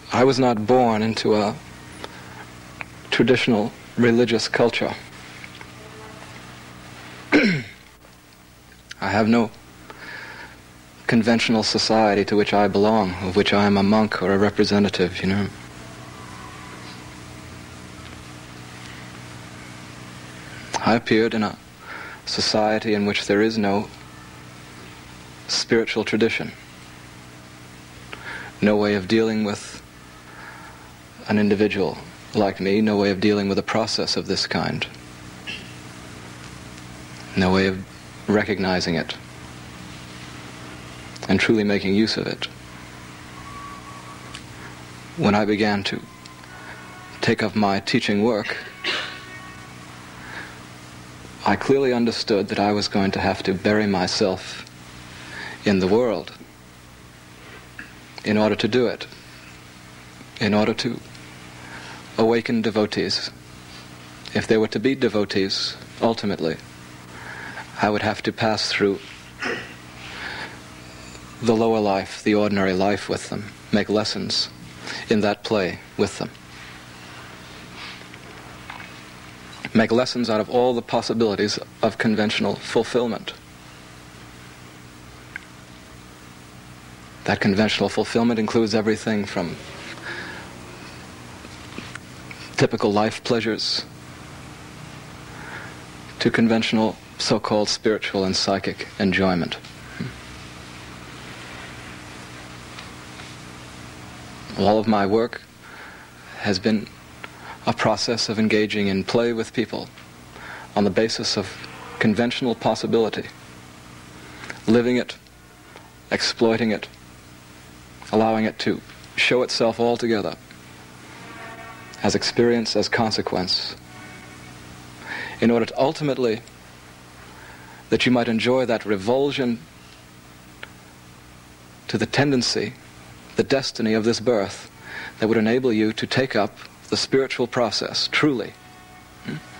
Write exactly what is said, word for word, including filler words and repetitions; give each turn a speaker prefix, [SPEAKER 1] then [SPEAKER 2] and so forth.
[SPEAKER 1] I was not born into a traditional religious culture. I have no conventional society to which I belong, of which I am a monk or a representative, you know. I appeared in a society in which there is no spiritual tradition, no way of dealing with an individual like me, no way of dealing with a process of this kind, no way of recognizing it and truly making use of it. When I began to take up my teaching work, I clearly understood that I was going to have to bury myself in the world in order to do it, in order to awaken devotees. If there were to be devotees, ultimately, I would have to pass through the lower life, the ordinary life with them, make lessons in that play with them. Make lessons out of all the possibilities of conventional fulfillment. That conventional fulfillment includes everything from typical life pleasures to conventional so-called spiritual and psychic enjoyment. All of my work has been a process of engaging in play with people on the basis of conventional possibility, living it, exploiting it, allowing it to show itself altogether as experience, as consequence, in order to ultimately that you might enjoy that revulsion to the tendency, the destiny of this birth that would enable you to take up the spiritual process truly. Hmm?